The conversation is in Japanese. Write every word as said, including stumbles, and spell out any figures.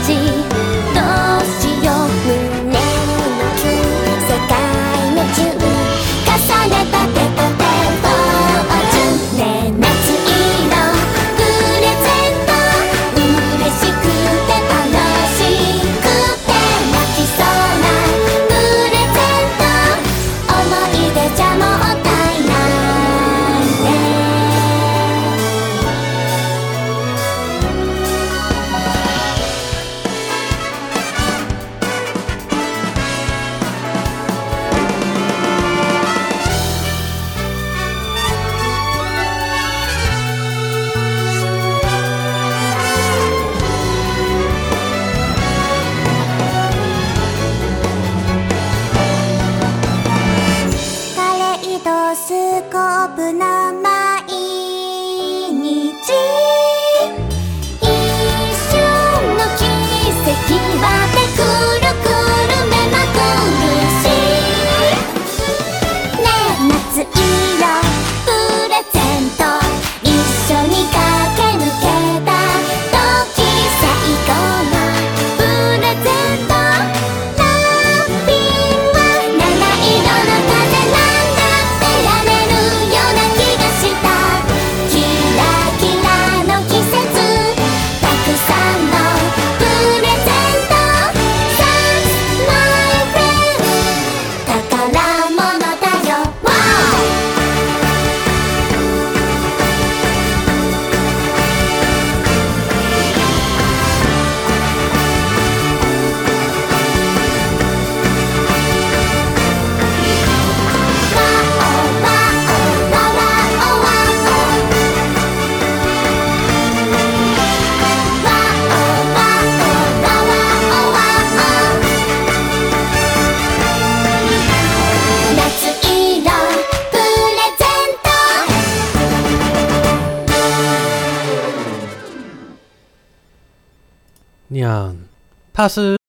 ちどうしよう胸のキュン世界のチュン重ねた手と手フォーチュンね夏色プレゼント嬉しくて楽しくて泣きそうなプレゼント思い出じゃもったいないねカレイドスコープな毎日一瞬の奇跡はてくるくる目まぐるしねえ夏色プレゼント一緒に駆け抜けた時最高のプレゼントラッピンは七色の風なんだってやれるような気がしたキラキラの季節たくさんのプレゼント Thanks my friend 宝物だよ Wow 냥帕斯